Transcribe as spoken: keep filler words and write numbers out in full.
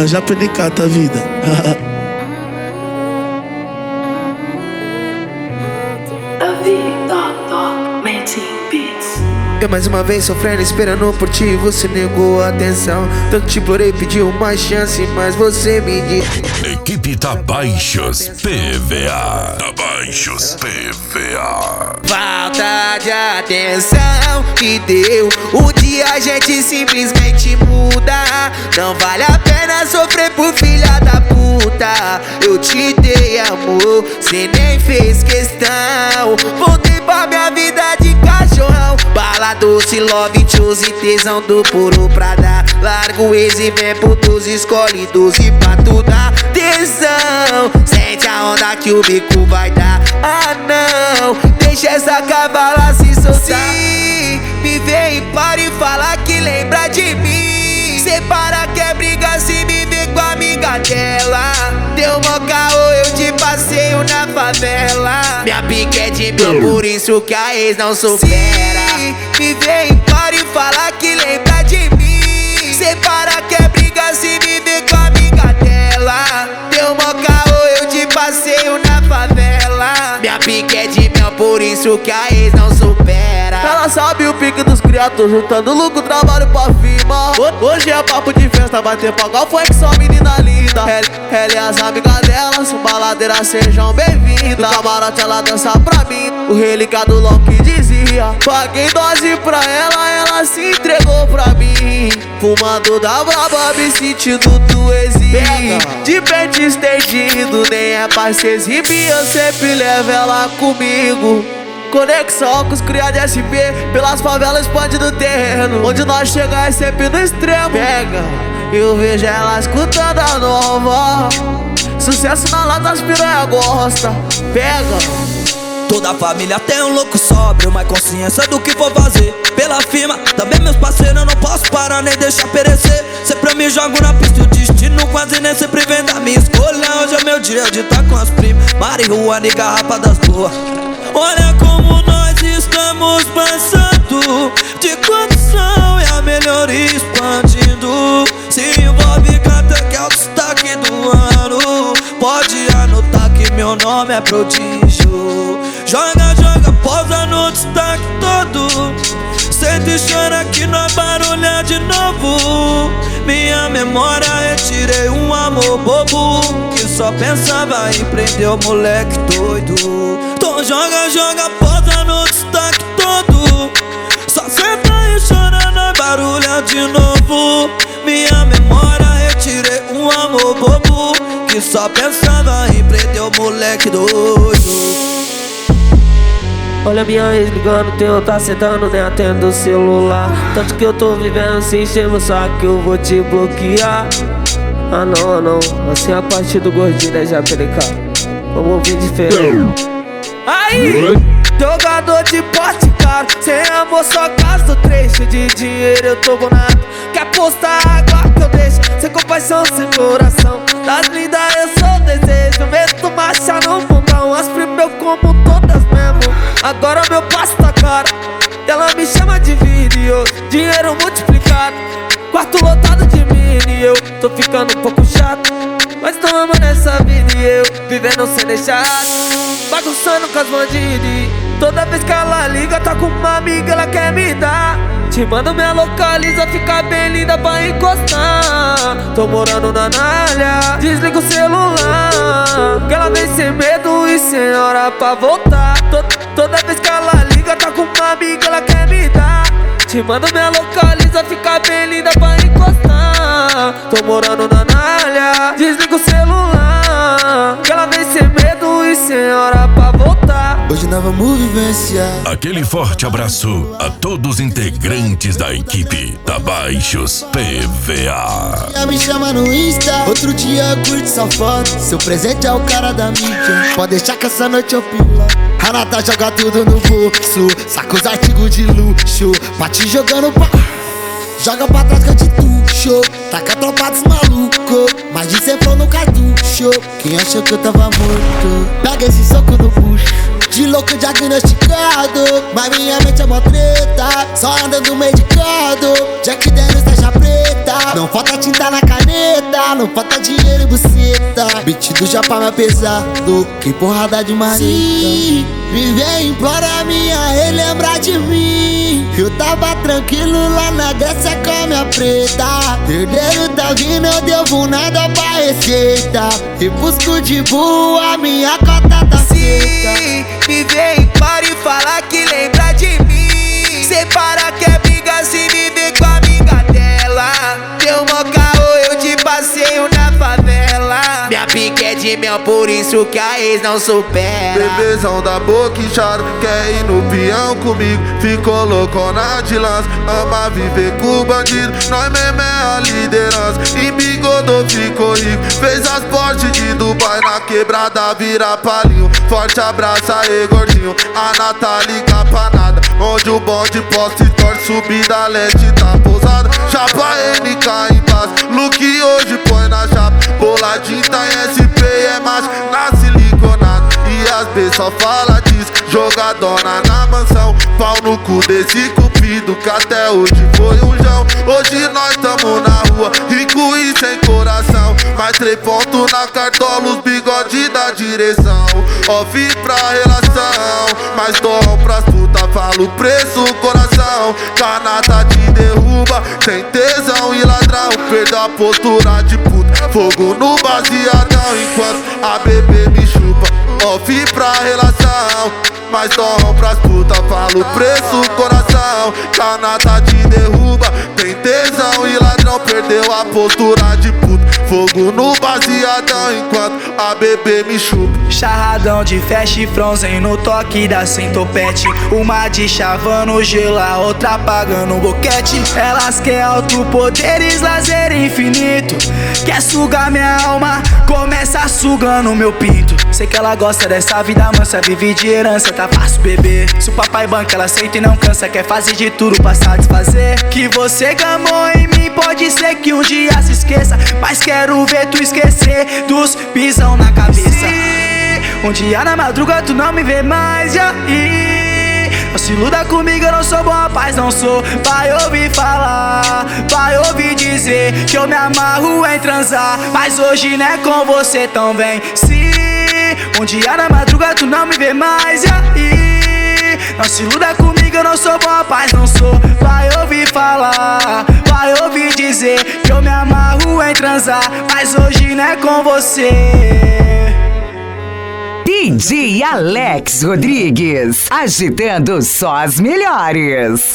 a Japelicata, vida. Eu mais uma vez sofrendo, esperando por ti, você negou a atenção. Tanto te implorei, pedi uma chance, mas você me disse. Equipe Tabaixos P V A. Tabaixos P V A. Falta de atenção que deu. Um dia a gente simplesmente muda. Não vale a pena sofrer por filha da puta. Eu te dei amor, cê nem fez questão. Voltei pra minha vida de cachorrão. Bala doce, love, choose, tesão do puro pra dar. Larga o ex e vem pro doze, escolhe doze pra tu dar tesão. Sente a onda que o bico vai dar. Ah não, deixa essa cavala se soltar. Sim, me vem e para e fala que lembra de mim. Separa que é briga se me vê com a amiga dela. Deu mó caô, eu te passeio na favela. Minha pique é de mil, por isso que a ex não supera. Sim, me vem e para e fala que lembra de mim. Separa que é briga se me vê com a amiga dela. Deu mó caô, eu te passeio na favela. Minha pique é de mel, por isso que a ex não supera. Ela sabe o pique dos criados, juntando lucro, trabalho pra firma. Hoje é papo de festa, bater pagar foi que só menina linda. Ela e as amigas dela, são baladeiras, sejam bem-vindas. No camarote ela dança pra mim, o relicado louco que dizia. Paguei dose pra ela, ela se entregou pra mim. Fumando da braba, me sentindo do exílio. De pente estendido, nem é pra se exibir, eu sempre levo ela comigo. Conexão com os criados de S P, pelas favelas expande do terreno. Onde nós chega é sempre no extremo. Pega, eu vejo ela escutando a nova. Sucesso na lata, as piranha gosta. Pega. Toda a família tem um louco sóbrio, mas consciência do que vou fazer. Pela firma, também meus parceiros, eu não posso parar nem deixar perecer. Sempre eu me jogo na pista e o destino quase nem sempre vem da minha escolha. Hoje é meu dia de estar com as primas, marihuana e garrafa das boas. Olha como nós estamos passando de condição e a melhoria expandindo. Se envolve canta que é o destaque do ano. Pode anotar que meu nome é prodígio. Joga, joga, posa no destaque todo. Senta e chora que nós barulha de novo. Minha memória retirei um amor bobo que só pensava em prender o moleque doido. Então joga, joga, posa no destaque todo. Só senta e chora, nós barulha de novo. Minha memória retirei um amor bobo que só pensava em prender o moleque doido. Olha minha ex ligando, teu tá sentando, nem atendo o celular. Tanto que eu tô vivendo sem chama, só que eu vou te bloquear. Ah não, não, assim a parte do gordinho é Japelicata. Vamos ouvir diferente. Aí, jogador de porte caro, sem amor só gasto trecho. De dinheiro eu tô bonado, quer postar água que eu deixo. Sem compaixão, sem coração, das lindas eu sou desejo. Meto marcha no mundão, as primas eu como todas mesmo. Agora meu passo tá caro, ela me chama de vídeo. Dinheiro multiplicado, quarto lotado de mini. Eu tô ficando um pouco chato, mas tô amando essa vida e eu vivendo sem deixar. Bagunçando com as bandidas. Toda vez que ela liga, tá com uma amiga, ela quer me dar. Te mando minha localiza, fica bem linda pra encostar. Tô morando na Nália, desliga o celular, que ela vem sem medo e sem hora pra voltar. Toda vez que ela liga, tá com uma amiga, ela quer me dar. Te mando minha localiza, fica bem linda pra encostar. Tô morando na Nália, desliga o celular, que ela vem sem medo e sem hora pra voltar. Hoje nós vamos vivenciar. Aquele forte abraço a todos os integrantes da equipe Tabaixos P V A. Ela me chama no Insta, outro dia eu curto sua foto. Seu presente é o cara da mídia, pode deixar que essa noite eu pila. A Nata joga tudo no bolso, saca os artigos de luxo, pra te jogando pra... Joga pra trás que eu te tuxo, taca a tropa dos malucos, mas de cem flow no cartucho. Quem achou que eu tava morto, pega esse soco no bucho. De louco diagnosticado, mas minha mente é mó treta, só andando medicado. Jack Daniels taxa preta, não falta tinta na caneta. não falta dinheiro e buceta. Beat do Japa mais pesado, que porrada de marita. Sim, me vem implora minha relembrar de mim. Eu tava tranquilo lá na Grécia com a minha preta. Herdeiro tá vindo, eu devo nada pra receita. E busco de boa, minha cota tá feita. Sim, me vem para e fala que lembra de mim. Separa que é briga se me vê com a amiga dela. Deu mó caô, eu te passeio na favela. Minha pique é de mel, por isso que a ex não supera. Bebezão da boca inchada, quer ir no peão comigo. Ficou loucona de lança, ama viver com bandido. Nós mesmo é a liderança, embigodou, ficou rico. Fez as portes de Dubai, na quebrada vira palinho. Forte abraço aí gordinho, a Natália capanada. Onde o bonde posta e torce, subida leste tá pousada. Chapa N K em paz, look hoje põe na chapa. Boladinho tá em S P, é macho, na siliconada. E as B só fala disso, jogadona na mansão. Pau no cu desse cupido, que até hoje foi um jão. Hoje nós tamo na rua, rico e sem coração. Mais três pontos na cartola, os bigode da direção. Off pra relação, mais dom pras puta, falo preço, coração. Canata te derruba, sem tesão e ladrão. Perdeu a postura de puta, fogo no baseadão. Enquanto a bebê me chupa, off pra relação. Mais dom pras puta, falo preço, coração. Canata te derruba, tem tesão e ladrão. Perdeu a postura de puta, fogo no baseadão. Enquanto a bebê me chupa. Charradão de fast frozen no toque da centopete. Uma de chavando gelo, a outra apagando o boquete. Elas quer alto poderes, lazer infinito. Quer sugar minha alma, começa sugando meu pinto. Sei que ela gosta dessa vida mansa, vive de herança, tá fácil beber. Se o papai banca, ela aceita e não cansa. Quer fazer de tudo pra satisfazer. Que você gamou em mim, pode ser que um dia se esqueça. Mas quero ver tu esquecer dos pisão na cabeça. Um dia na madruga tu não me vê mais, já e não se iluda comigo, eu não sou bom rapaz, não sou. Vai ouvir falar, vai ouvir dizer que eu me amarro em transar. Mas hoje não é com você, então vem. Se um dia na madruga tu não me vê mais, já e não se iluda comigo, eu não sou bom rapaz, não sou. Vai ouvir falar, vai ouvir dizer que eu me amarro em transar. Mas hoje não é com você. D J Alex Rodrigues, agitando só as melhores.